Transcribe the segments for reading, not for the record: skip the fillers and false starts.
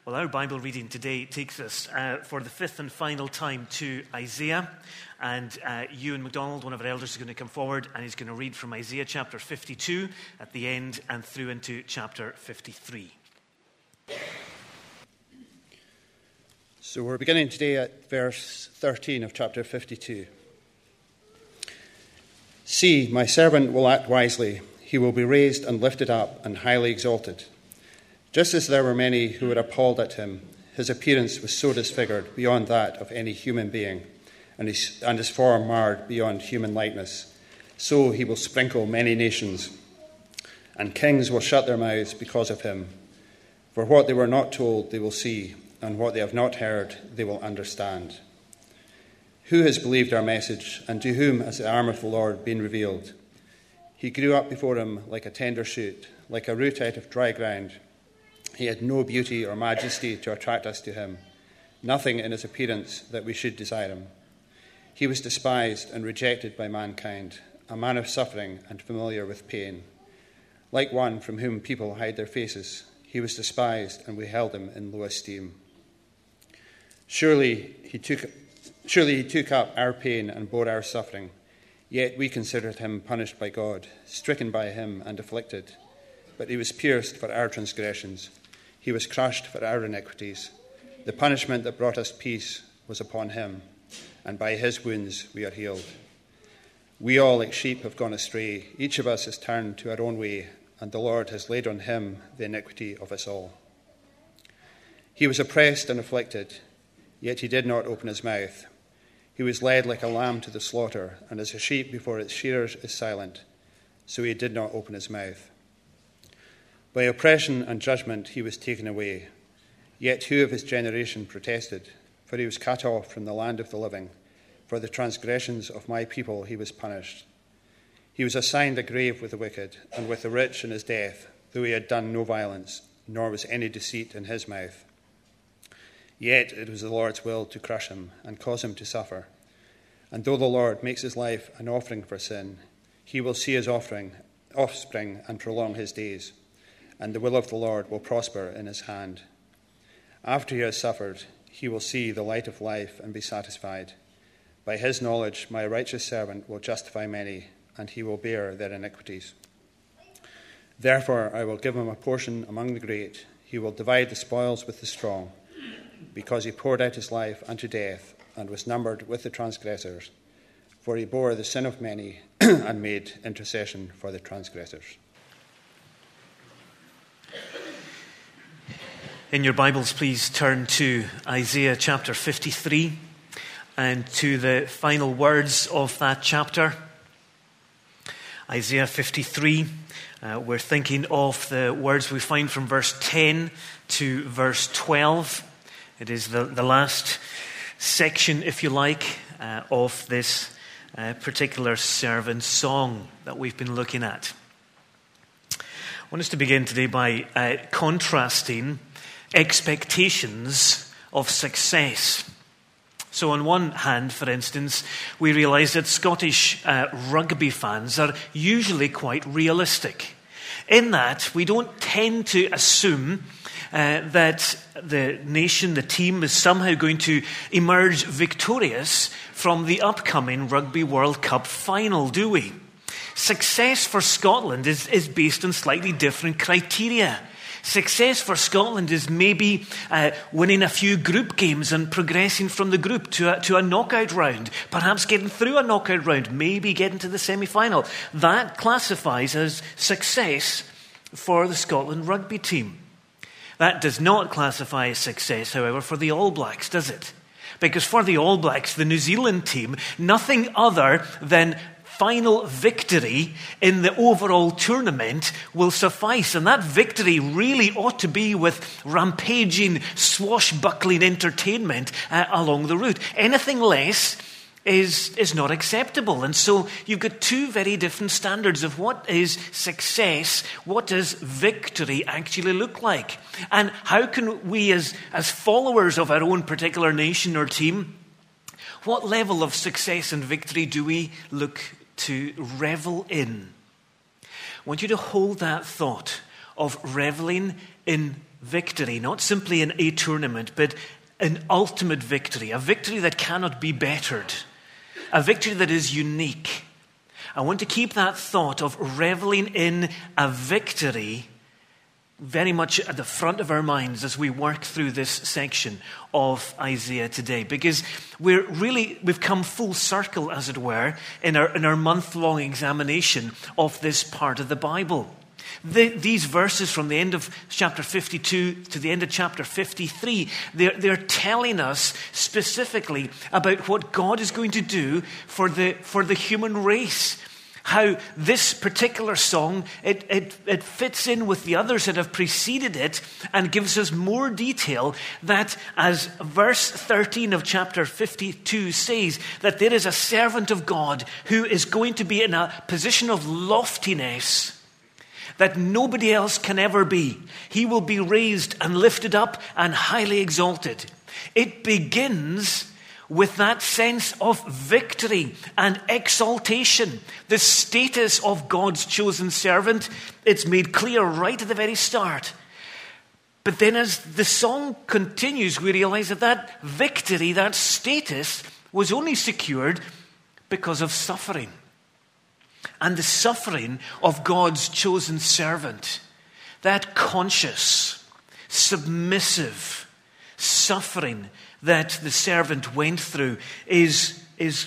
Well, our Bible reading today takes us for the fifth and final time to Isaiah. And Ewan MacDonald, one of our elders, is going to come forward and he's going to read from Isaiah chapter 52 at the end and through into chapter 53. So we're beginning today at verse 13 of chapter 52. See, my servant will act wisely. He will be raised and lifted up and highly exalted. Just as there were many who were appalled at him, his appearance was so disfigured beyond that of any human being, and his form marred beyond human likeness. So he will sprinkle many nations, and kings will shut their mouths because of him. For what they were not told they will see, and what they have not heard they will understand. Who has believed our message, and to whom has the arm of the Lord been revealed? He grew up before him like a tender shoot, like a root out of dry ground. He had no beauty or majesty to attract us to him, nothing in his appearance that we should desire him. He was despised and rejected by mankind, a man of suffering and familiar with pain. Like one from whom people hide their faces, he was despised and we held him in low esteem. Surely he took up our pain and bore our suffering, yet we considered him punished by God, stricken by him and afflicted. But he was pierced for our transgressions. He was crushed for our iniquities. The punishment that brought us peace was upon him, and by his wounds we are healed. We all like sheep have gone astray. Each of us has turned to our own way, and the Lord has laid on him the iniquity of us all. He was oppressed and afflicted, yet he did not open his mouth. He was led like a lamb to the slaughter, and as a sheep before its shearers is silent, so he did not open his mouth. By oppression and judgment he was taken away. Yet who of his generation protested? For he was cut off from the land of the living. For the transgressions of my people he was punished. He was assigned a grave with the wicked, and with the rich in his death, though he had done no violence, nor was any deceit in his mouth. Yet it was the Lord's will to crush him and cause him to suffer. And though the Lord makes his life an offering for sin, he will see his offspring and prolong his days. And the will of the Lord will prosper in his hand. After he has suffered, he will see the light of life and be satisfied. By his knowledge, my righteous servant will justify many, and he will bear their iniquities. Therefore, I will give him a portion among the great. He will divide the spoils with the strong, because he poured out his life unto death and was numbered with the transgressors. For he bore the sin of many and made intercession for the transgressors. In your Bibles, please turn to Isaiah chapter 53 and to the final words of that chapter. Isaiah 53, we're thinking of the words we find from verse 10 to verse 12. It is the last section, if you like, of this particular servant's song that we've been looking at. I want us to begin today by contrasting expectations of success. So on one hand, for instance, we realise that Scottish rugby fans are usually quite realistic, in that we don't tend to assume that the nation, the team, is somehow going to emerge victorious from the upcoming Rugby World Cup final, do we? Success for Scotland is based on slightly different criteria. Success for Scotland is maybe winning a few group games and progressing from the group to a knockout round, perhaps getting through a knockout round, maybe getting to the semi-final. That classifies as success for the Scotland rugby team. That does not classify as success, however, for the All Blacks, does it? Because for the All Blacks, the New Zealand team, nothing other than final victory in the overall tournament will suffice. And that victory really ought to be with rampaging, swashbuckling entertainment along the route. Anything less is not acceptable. And so you've got two very different standards of what is success, what does victory actually look like. And how can we as followers of our own particular nation or team, what level of success and victory do we look to revel in? I want you to hold that thought of reveling in victory, not simply in a tournament, but an ultimate victory, a victory that cannot be bettered, a victory that is unique. I want to keep that thought of reveling in a victory very much at the front of our minds as we work through this section of Isaiah today, because we've come full circle, as it were, in our month-long examination of this part of the Bible. These verses from the end of chapter 52 to the end of chapter 53, they're telling us specifically about what God is going to do for the human race. How this particular song, it fits in with the others that have preceded it and gives us more detail that, as verse 13 of chapter 52 says, that there is a servant of God who is going to be in a position of loftiness that nobody else can ever be. He will be raised and lifted up and highly exalted. It begins with that sense of victory and exaltation, the status of God's chosen servant. It's made clear right at the very start. But then as the song continues, we realize that victory, that status, was only secured because of suffering. And the suffering of God's chosen servant, that conscious, submissive suffering that the servant went through is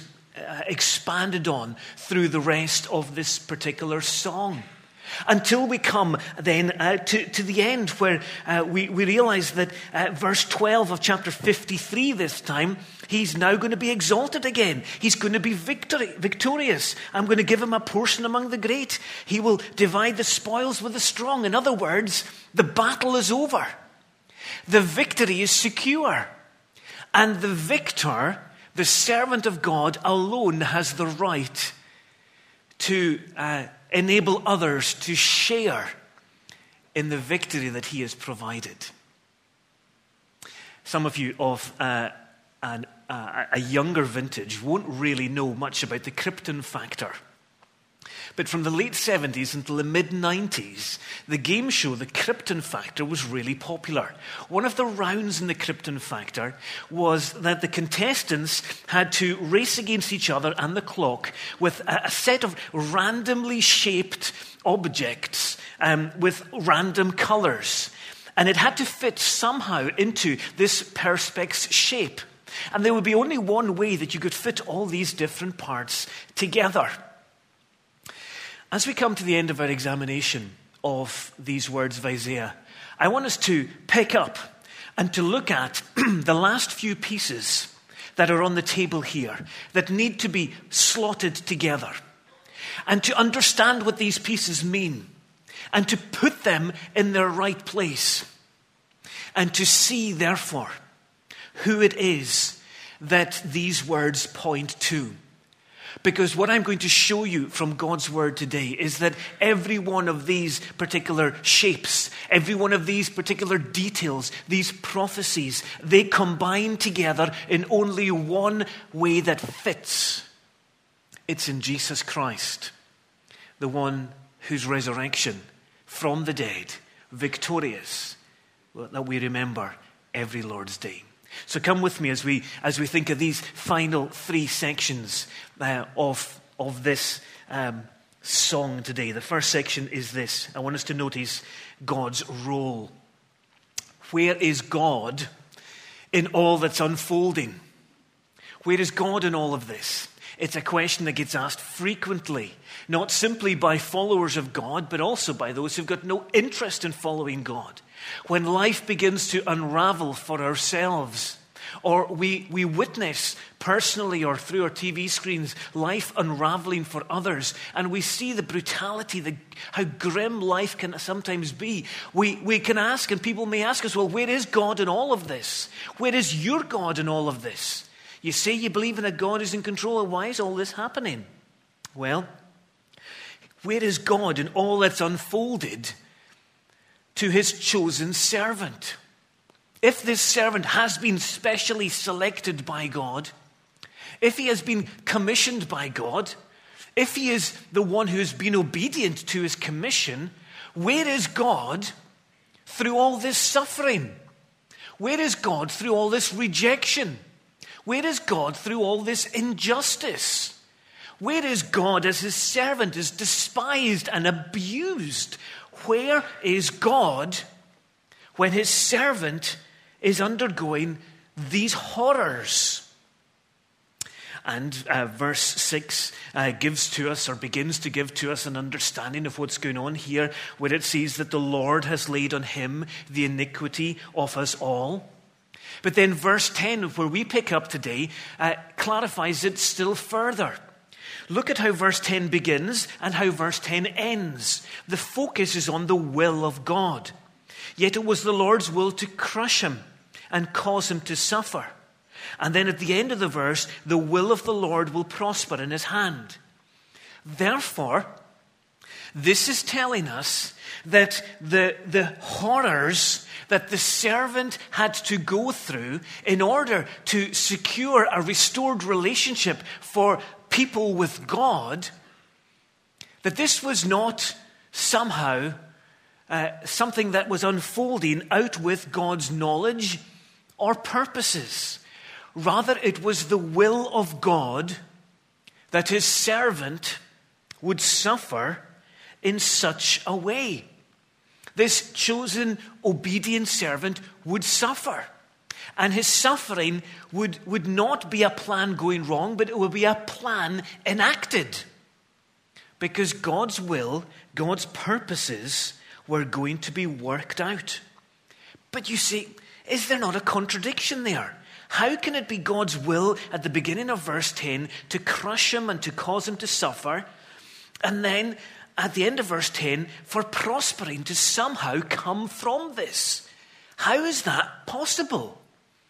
expanded on through the rest of this particular song. Until we come then to the end, where we realize that verse 12 of chapter 53 this time, he's now going to be exalted again. He's going to be victorious. I'm going to give him a portion among the great. He will divide the spoils with the strong. In other words, the battle is over. The victory is secure. And the victor, the servant of God, alone has the right to enable others to share in the victory that he has provided. Some of you of a younger vintage won't really know much about the Krypton factor. But from the late 70s until the mid-90s, the game show The Krypton Factor was really popular. One of the rounds in The Krypton Factor was that the contestants had to race against each other and the clock with a set of randomly shaped objects with random colors. And it had to fit somehow into this Perspex shape. And there would be only one way that you could fit all these different parts together. As we come to the end of our examination of these words of Isaiah, I want us to pick up and to look at the last few pieces that are on the table here that need to be slotted together, and to understand what these pieces mean, and to put them in their right place, and to see, therefore, who it is that these words point to. Because what I'm going to show you from God's word today is that every one of these particular shapes, every one of these particular details, these prophecies, they combine together in only one way that fits. It's in Jesus Christ, the one whose resurrection from the dead, victorious, that we remember every Lord's Day. So come with me as we think of these final three sections of this song today. The first section is this. I want us to notice God's role. Where is God in all that's unfolding? Where is God in all of this? It's a question that gets asked frequently, not simply by followers of God, but also by those who've got no interest in following God. When life begins to unravel for ourselves, or we witness personally or through our TV screens life unraveling for others, and we see the brutality, how grim life can sometimes be, we can ask, and people may ask us, well, where is God in all of this? Where is your God in all of this? You say you believe in a God who's in control. Why is all this happening? Well, where is God in all that's unfolded to his chosen servant? If this servant has been specially selected by God, if he has been commissioned by God, if he is the one who has been obedient to his commission, where is God through all this suffering? Where is God through all this rejection? Where is God through all this injustice? Where is God as his servant is despised and abused? Where is God when his servant is undergoing these horrors? And verse 6 gives to us, or begins to give to us, an understanding of what's going on here, where it says that the Lord has laid on him the iniquity of us all. But then verse 10, where we pick up today, clarifies it still further. Look at how verse 10 begins and how verse 10 ends. The focus is on the will of God. Yet it was the Lord's will to crush him and cause him to suffer. And then at the end of the verse, the will of the Lord will prosper in his hand. Therefore, this is telling us that the horrors that the servant had to go through in order to secure a restored relationship for people with God, that this was not somehow something that was unfolding out with God's knowledge or purposes. Rather, it was the will of God that his servant would suffer in such a way. This chosen, obedient servant would suffer. And his suffering would not be a plan going wrong, but it would be a plan enacted. Because God's will, God's purposes were going to be worked out. But you see, is there not a contradiction there? How can it be God's will at the beginning of verse 10 to crush him and to cause him to suffer, and then at the end of verse 10 for prospering to somehow come from this? How is that possible?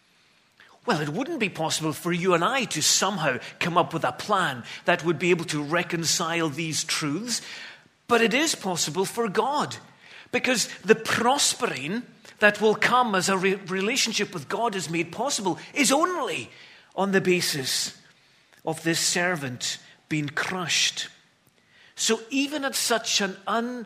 Well, it wouldn't be possible for you and I to somehow come up with a plan that would be able to reconcile these truths, but it is possible for God, because the prospering that will come as a relationship with God is made possible is only on the basis of this servant being crushed. So even at such a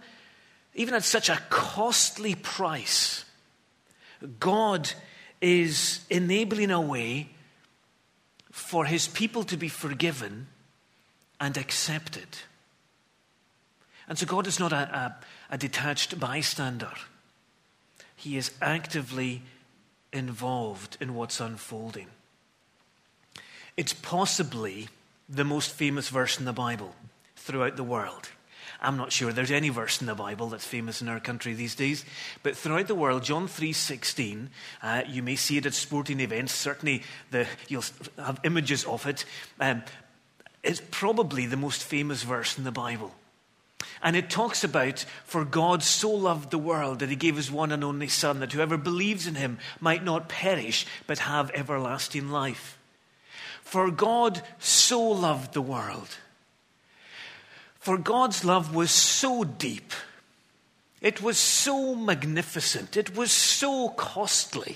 costly price, God is enabling a way for his people to be forgiven and accepted. And so God is not a detached bystander. He is actively involved in what's unfolding. It's possibly the most famous verse in the Bible throughout the world. I'm not sure there's any verse in the Bible that's famous in our country these days, but throughout the world, John 3:16, you may see it at sporting events. Certainly, you'll have images of it. It's probably the most famous verse in the Bible. And it talks about, for God so loved the world that he gave his one and only Son, that whoever believes in him might not perish, but have everlasting life. For God so loved the world. For God's love was so deep. It was so magnificent. It was so costly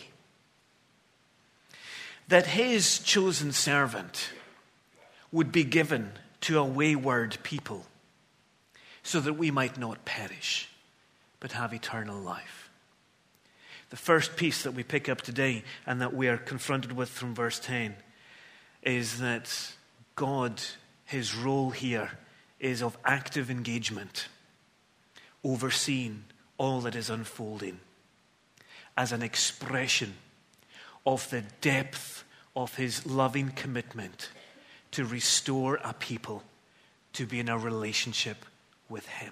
that his chosen servant would be given to a wayward people, so that we might not perish, but have eternal life. The first piece that we pick up today, and that we are confronted with from verse 10, is that God, his role here, is of active engagement, overseeing all that is unfolding, as an expression of the depth of his loving commitment to restore a people to be in a relationship with him.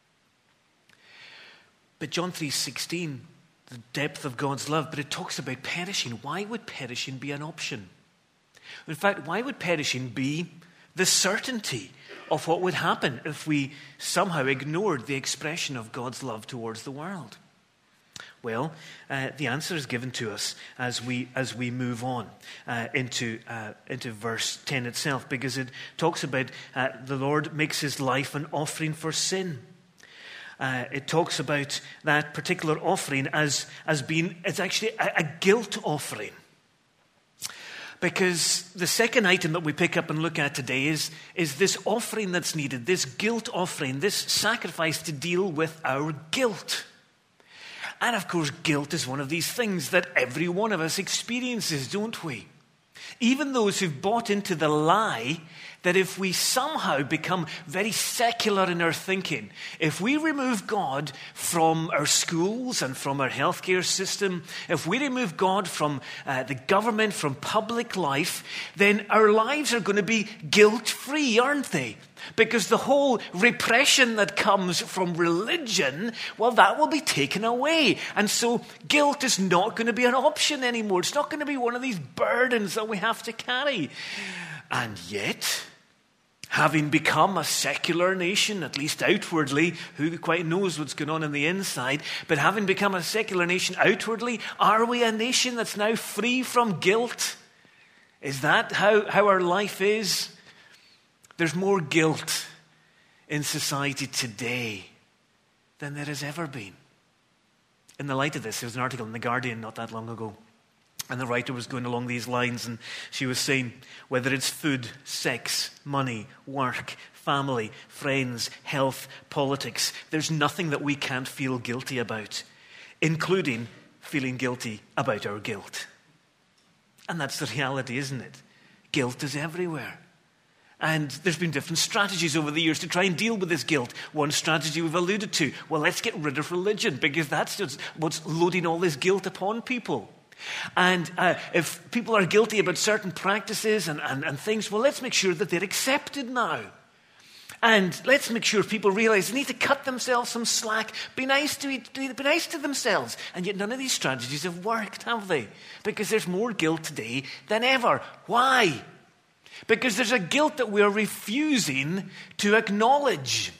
But John 3:16, the depth of God's love, but it talks about perishing. Why would perishing be an option? In fact, why would perishing be the certainty of what would happen if we somehow ignored the expression of God's love towards the world? Well, the answer is given to us as we move on into verse 10 itself, because it talks about the Lord makes his life an offering for sin. It talks about that particular offering as being, it's actually a guilt offering. Because the second item that we pick up and look at today is this offering that's needed, this guilt offering, this sacrifice to deal with our guilt. And of course, guilt is one of these things that every one of us experiences, don't we? Even those who've bought into the lie that if we somehow become very secular in our thinking, if we remove God from our schools and from our healthcare system, if we remove God from the government, from public life, then our lives are going to be guilt-free, aren't they? Because the whole repression that comes from religion, well, that will be taken away. And so guilt is not going to be an option anymore. It's not going to be one of these burdens that we have to carry. And yet, having become a secular nation, at least outwardly, who quite knows what's going on the inside, but having become a secular nation outwardly, are we a nation that's now free from guilt? Is that how our life is? There's more guilt in society today than there has ever been. In the light of this, there was an article in The Guardian not that long ago, and the writer was going along these lines, and she was saying, whether it's food, sex, money, work, family, friends, health, politics, there's nothing that we can't feel guilty about, including feeling guilty about our guilt. And that's the reality, isn't it? Guilt is everywhere. And there's been different strategies over the years to try and deal with this guilt. One strategy we've alluded to, well, let's get rid of religion, because that's just what's loading all this guilt upon people. And if people are guilty about certain practices and things, well, let's make sure that they're accepted now. And let's make sure people realize they need to cut themselves some slack, be nice to themselves. And yet none of these strategies have worked, have they? Because there's more guilt today than ever. Why? Because there's a guilt that we're refusing to acknowledge.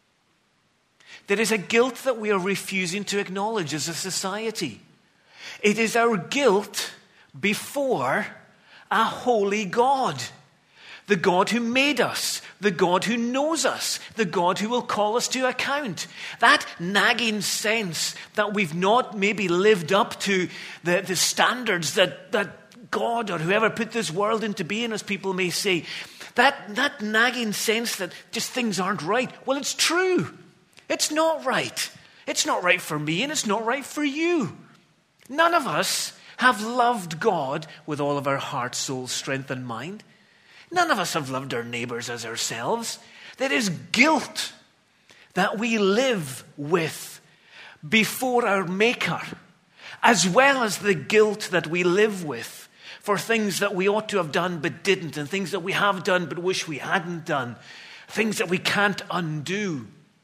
There is a guilt that we are refusing to acknowledge as a society. It is our guilt before a holy God. The God who made us, the God who knows us, the God who will call us to account. That nagging sense that we've not maybe lived up to the standards that God or whoever put this world into being, as people may say, that nagging sense that just things aren't right. Well, it's true. It's not right. It's not right for me, and it's not right for you. None of us have loved God with all of our heart, soul, strength, and mind. None of us have loved our neighbors as ourselves. There is guilt that we live with before our Maker, as well as the guilt that we live with for things that we ought to have done but didn't, and things that we have done but wish we hadn't done, things that we can't undo.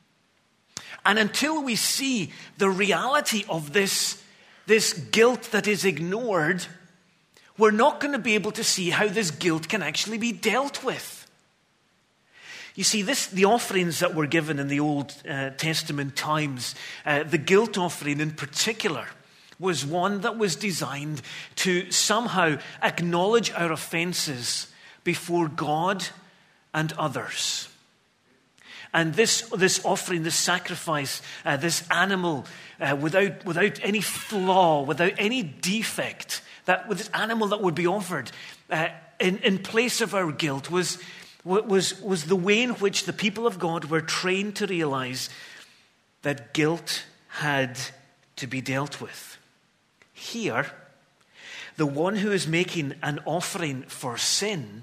And until we see the reality of this guilt that is ignored, we're not going to be able to see how this guilt can actually be dealt with. You see, the offerings that were given in the Old Testament times, the guilt offering in particular, was one that was designed to somehow acknowledge our offenses before God and others. And this offering, this sacrifice, this animal without any flaw, without any defect, with this animal that would be offered in place of our guilt was the way in which the people of God were trained to realize that guilt had to be dealt with. Here, the one who is making an offering for sin,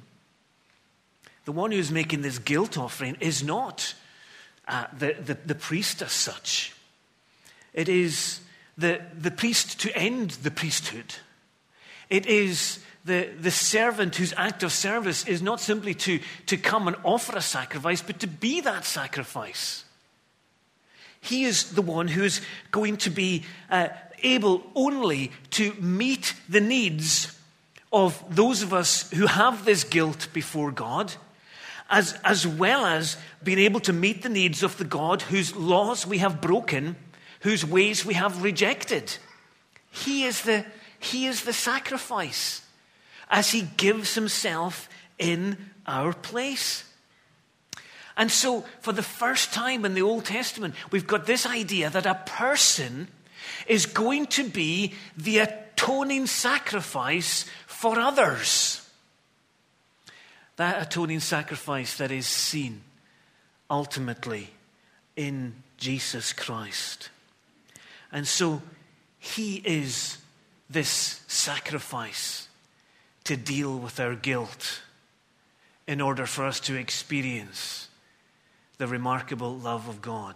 the one who is making this guilt offering, is not the priest as such. It is the priest to end the priesthood. It is the servant whose act of service is not simply to come and offer a sacrifice, but to be that sacrifice. He is the one who is going to be able only to meet the needs of those of us who have this guilt before God, as well as being able to meet the needs of the God whose laws we have broken, whose ways we have rejected. He is the sacrifice as he gives himself in our place. And so, for the first time in the Old Testament, we've got this idea that a person is going to be the atoning sacrifice for others. That atoning sacrifice that is seen ultimately in Jesus Christ. And so he is this sacrifice to deal with our guilt in order for us to experience the remarkable love of God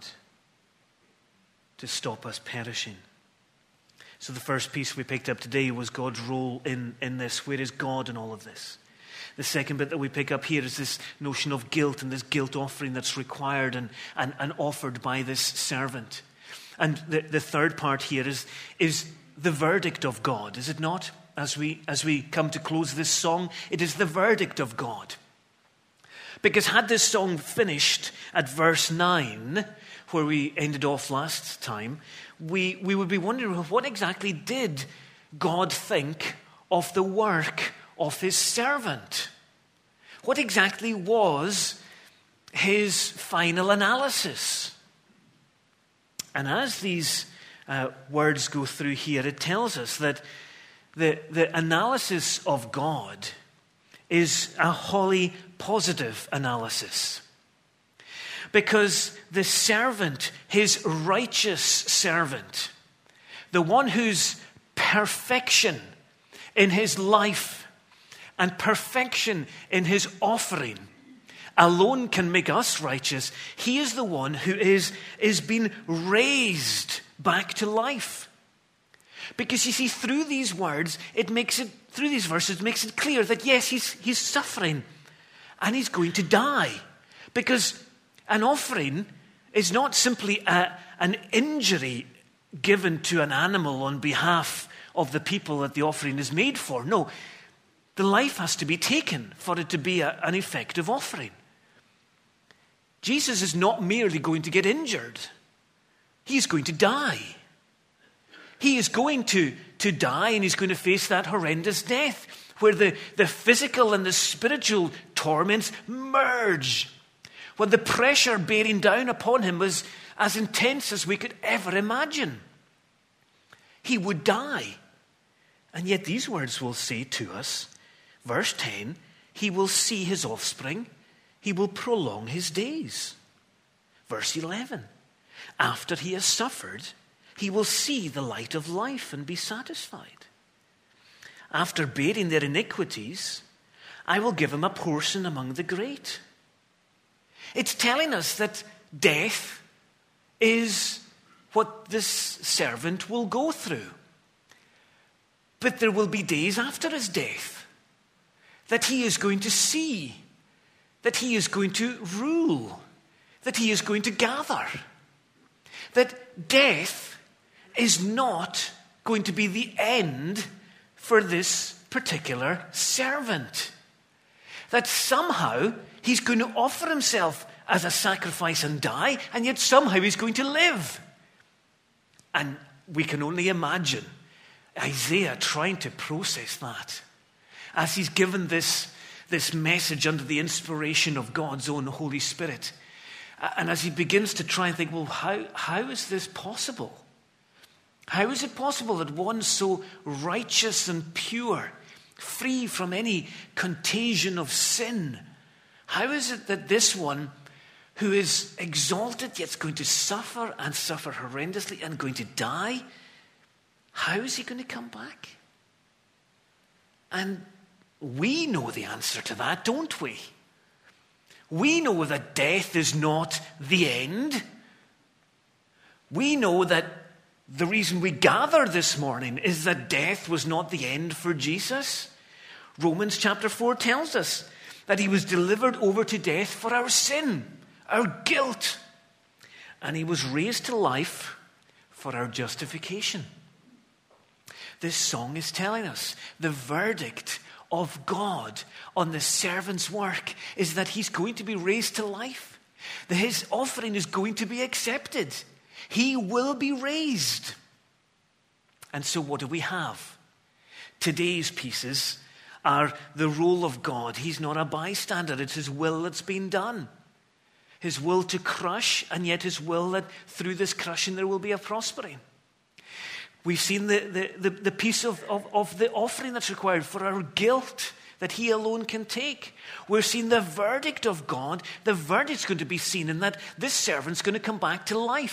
to stop us perishing. So the first piece we picked up today was God's role in this. Where is God in all of this? The second bit that we pick up here is this notion of guilt and this guilt offering that's required and offered by this servant. And the third part here is the verdict of God, is it not? As we come to close this song, it is the verdict of God. Because had this song finished at verse 9, where we ended off last time, we would be wondering, what exactly did God think of the work of his servant? What exactly was his final analysis? And as these words go through here, it tells us that the analysis of God is a wholly positive analysis. Because the servant, his righteous servant, the one whose perfection in his life and perfection in his offering alone can make us righteous, he is the one who is being raised back to life. Because you see, through these words, through these verses, it makes it clear that yes, he's suffering and he's going to die. Because an offering is not simply an injury given to an animal on behalf of the people that the offering is made for. No, the life has to be taken for it to be an effective offering. Jesus is not merely going to get injured. He's going to die. He is going to die, and he's going to face that horrendous death where the physical and the spiritual torments merge. When the pressure bearing down upon him was as intense as we could ever imagine. He would die. And yet these words will say to us, verse 10, he will see his offspring. He will prolong his days. Verse 11, after he has suffered, he will see the light of life and be satisfied. After bearing their iniquities, I will give him a portion among the great. It's telling us that death is what this servant will go through. But there will be days after his death that he is going to see, that he is going to rule, that he is going to gather. That death is not going to be the end for this particular servant. That somehow he's going to offer himself as a sacrifice and die, and yet somehow he's going to live. And we can only imagine Isaiah trying to process that as he's given this message under the inspiration of God's own Holy Spirit. And as he begins to try and think, well, how is this possible? How is it possible that one so righteous and pure, free from any contagion of sin, how is it that this one who is exalted yet is going to suffer and suffer horrendously and going to die, how is he going to come back? And we know the answer to that, don't we? We know that death is not the end. We know that the reason we gather this morning is that death was not the end for Jesus. Romans chapter 4 tells us that he was delivered over to death for our sin, our guilt, and he was raised to life for our justification. This song is telling us the verdict of God on the servant's work is that he's going to be raised to life. That his offering is going to be accepted. He will be raised. And so what do we have? Today's pieces are the role of God. He's not a bystander. It's his will that's been done. His will to crush, and yet his will that through this crushing there will be a prospering. We've seen the piece of the offering that's required for our guilt that he alone can take. We're seeing the verdict of God. The verdict's going to be seen in that this servant's going to come back to life.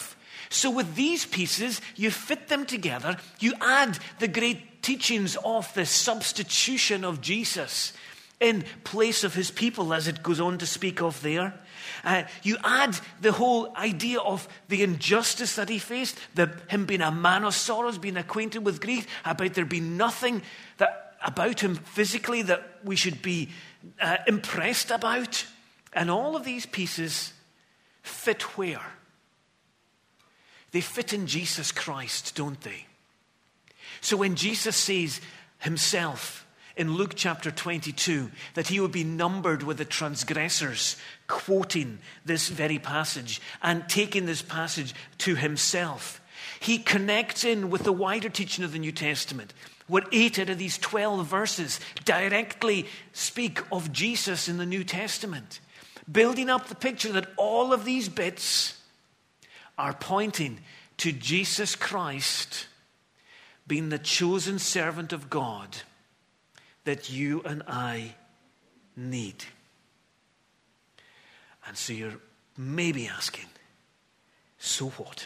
So with these pieces, you fit them together, you add the great teachings of the substitution of Jesus in place of his people, as it goes on to speak of there. You add the whole idea of the injustice that he faced, him being a man of sorrows, being acquainted with grief, about there being nothing about him physically that we should be impressed about. And all of these pieces fit where? They fit in Jesus Christ, don't they? So when Jesus says himself in Luke chapter 22 that he would be numbered with the transgressors, quoting this very passage and taking this passage to himself, he connects in with the wider teaching of the New Testament, where 8 out of these 12 verses directly speak of Jesus in the New Testament, building up the picture that all of these bits are pointing to Jesus Christ being the chosen servant of God that you and I need. And so you're maybe asking, so what?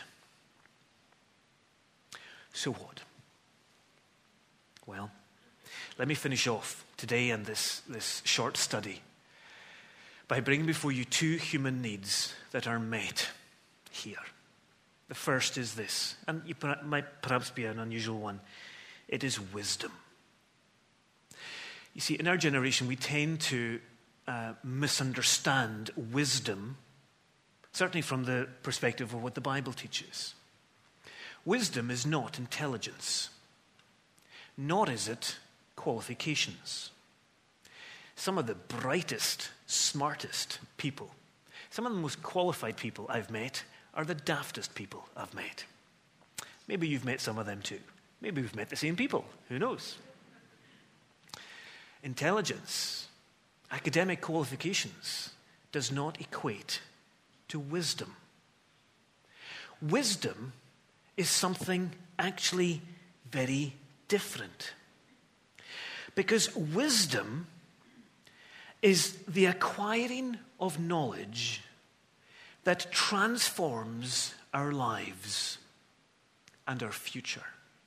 So what? Well, let me finish off today and this short study by bringing before you 2 human needs that are met here. The first is this, and it might perhaps be an unusual one. It is wisdom. You see, in our generation, we tend to misunderstand wisdom, certainly from the perspective of what the Bible teaches. Wisdom is not intelligence, nor is it qualifications. Some of the brightest, smartest people, some of the most qualified people I've met are the daftest people I've met. Maybe you've met some of them too. Maybe we've met the same people. Who knows? Intelligence, academic qualifications, does not equate to wisdom. Wisdom is something actually very different. Because wisdom is the acquiring of knowledge that transforms our lives and our future.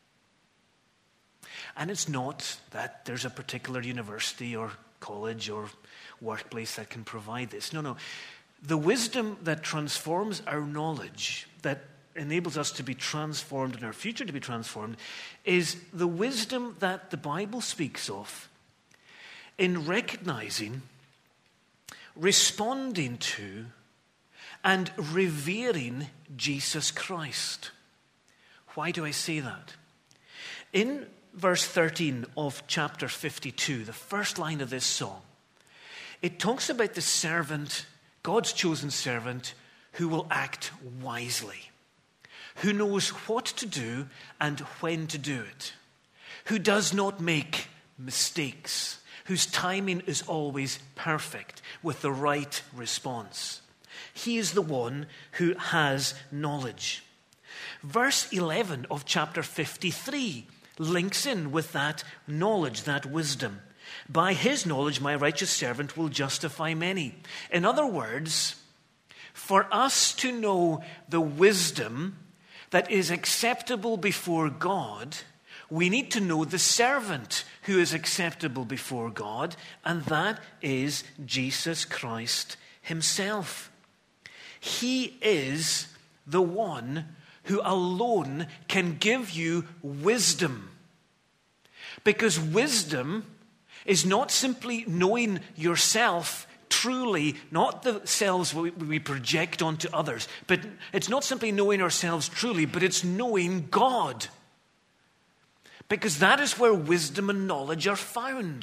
And it's not that there's a particular university or college or workplace that can provide this. No. The wisdom that transforms our knowledge, that enables us to be transformed and our future to be transformed, is the wisdom that the Bible speaks of in recognizing, responding to, and revering Jesus Christ. Why do I say that? In verse 13 of chapter 52, the first line of this song, it talks about the servant, God's chosen servant, who will act wisely, who knows what to do and when to do it, who does not make mistakes, whose timing is always perfect with the right response. He is the one who has knowledge. Verse 11 of chapter 53 links in with that knowledge, that wisdom. By his knowledge, my righteous servant will justify many. In other words, for us to know the wisdom that is acceptable before God, we need to know the servant who is acceptable before God, and that is Jesus Christ himself. He is the one who alone can give you wisdom. Because wisdom is not simply knowing yourself truly, not the selves we project onto others, but it's not simply knowing ourselves truly, but it's knowing God. Because that is where wisdom and knowledge are found.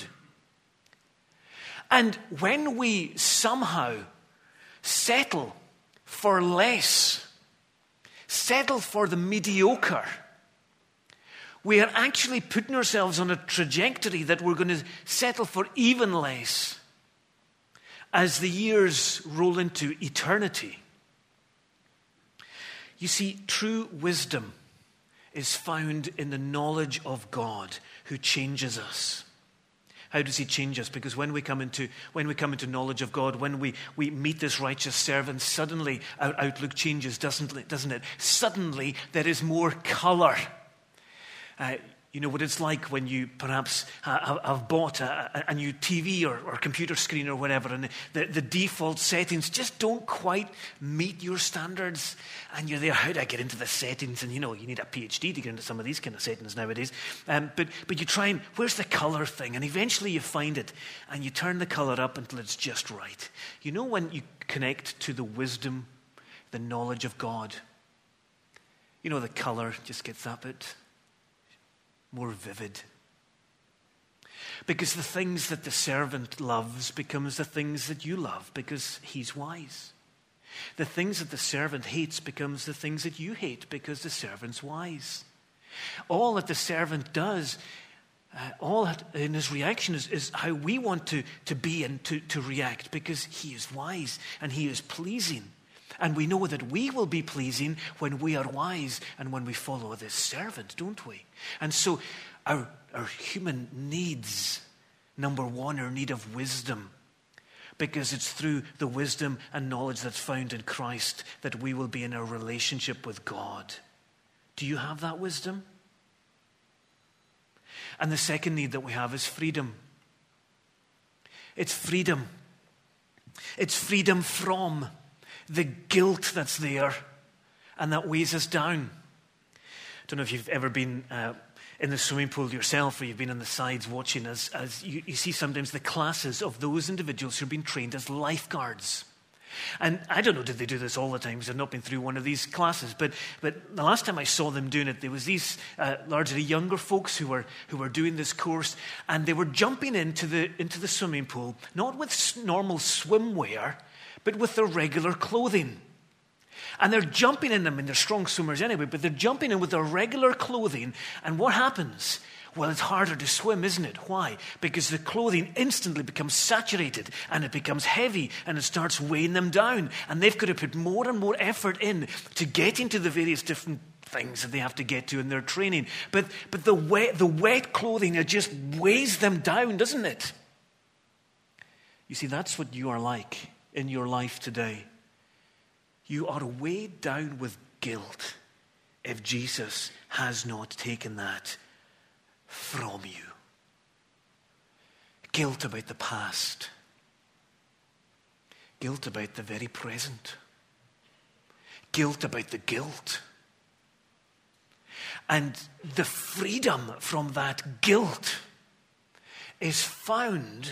And when we somehow settle for less, settle for the mediocre, we are actually putting ourselves on a trajectory that we're going to settle for even less as the years roll into eternity. You see, true wisdom is found in the knowledge of God who changes us. How does he change us? Because when we come into knowledge of God, when we meet this righteous servant, suddenly our outlook changes, doesn't it? Suddenly there is more color. You know what it's like when you perhaps have bought a new TV or computer screen or whatever, and the default settings just don't quite meet your standards. And you're there, how do I get into the settings? And you need a PhD to get into some of these kind of settings nowadays. But you try and, where's the color thing? And eventually you find it, and you turn the color up until it's just right. You know, when you connect to the wisdom, the knowledge of God, the color just gets that bit more vivid. Because the things that the servant loves becomes the things that you love, because he's wise. The things that the servant hates becomes the things that you hate, because the servant's wise. All that the servant does, all in his reaction is how we want to be and to react, because he is wise and he is pleasing. And we know that we will be pleasing when we are wise and when we follow this servant, don't we? And so our human needs, number one, our need of wisdom, because it's through the wisdom and knowledge that's found in Christ that we will be in a relationship with God. Do you have that wisdom? And the second need that we have is freedom. It's freedom. It's freedom from the guilt that's there and that weighs us down. I don't know if you've ever been in the swimming pool yourself, or you've been on the sides watching as you see sometimes the classes of those individuals who've been trained as lifeguards. And I don't know, did they do this all the time? Because I've not been through one of these classes. But the last time I saw them doing it, there was these largely younger folks who were doing this course, and they were jumping into the swimming pool, not with normal swimwear, but with their regular clothing. And they're jumping in them, and they're strong swimmers anyway, but they're jumping in with their regular clothing. And what happens? Well, it's harder to swim, isn't it? Why? Because the clothing instantly becomes saturated, and it becomes heavy, and it starts weighing them down. And they've got to put more and more effort in to get into the various different things that they have to get to in their training. But the wet clothing, it just weighs them down, doesn't it? You see, that's what you are like in your life today. You are weighed down with guilt if Jesus has not taken that from you. Guilt about the past. Guilt about the very present. Guilt about the guilt. And the freedom from that guilt is found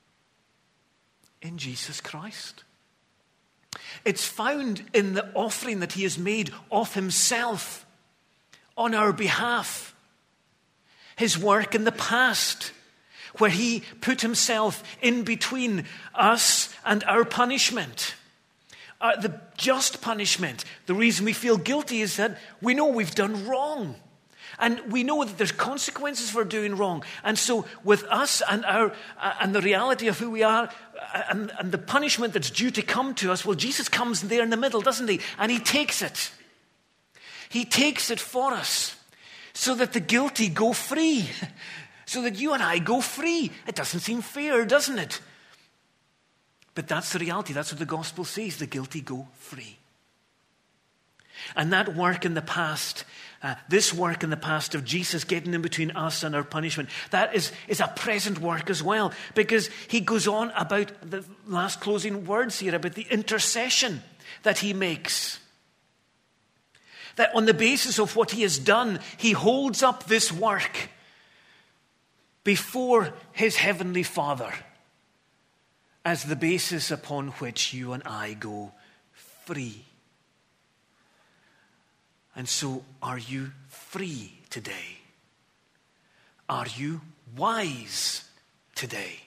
in Jesus Christ. It's found in the offering that he has made of himself on our behalf. His work in the past, where he put himself in between us and our punishment. The just punishment. The reason we feel guilty is that we know we've done wrong. And we know that there's consequences for doing wrong. And so with us and the reality of who we are and the punishment that's due to come to us, well, Jesus comes there in the middle, doesn't he? And he takes it. He takes it for us so that the guilty go free. So that you and I go free. It doesn't seem fair, doesn't it? But that's the reality. That's what the gospel says. The guilty go free. And that work in the past, this work in the past of Jesus getting in between us and our punishment, that is a present work as well. Because he goes on about the last closing words here, about the intercession that he makes. That on the basis of what he has done, he holds up this work before his heavenly Father as the basis upon which you and I go free. And so, are you free today? Are you wise today?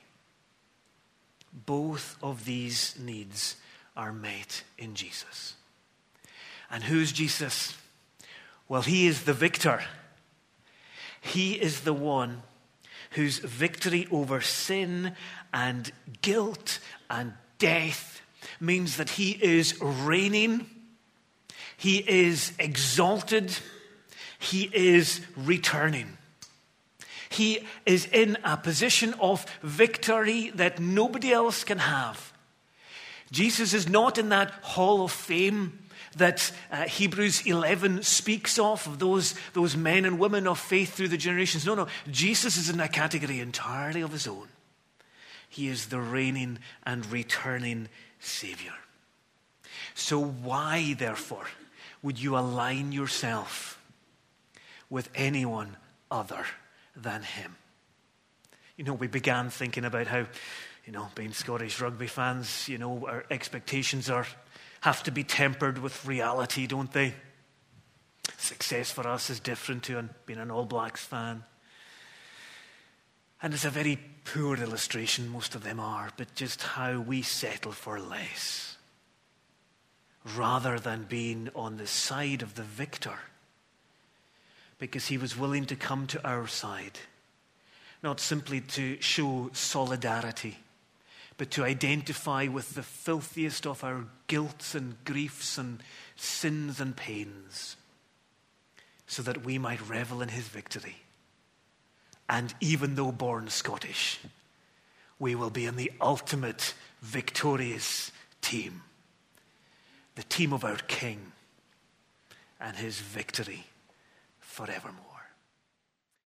Both of these needs are met in Jesus. And who's Jesus? Well, he is the victor. He is the one whose victory over sin and guilt and death means that he is reigning. He is exalted. He is returning. He is in a position of victory that nobody else can have. Jesus is not in that hall of fame that Hebrews 11 speaks of those men and women of faith through the generations. No. Jesus is in a category entirely of his own. He is the reigning and returning Savior. So why, therefore, would you align yourself with anyone other than him? We began thinking about how, being Scottish rugby fans, our expectations have to be tempered with reality, don't they? Success for us is different to being an All Blacks fan. And it's a very poor illustration, most of them are, but just how we settle for less rather than being on the side of the victor, because he was willing to come to our side, not simply to show solidarity, but to identify with the filthiest of our guilts and griefs and sins and pains, so that we might revel in his victory. And even though born Scottish, we will be in the ultimate victorious team, the team of our King and his victory forevermore.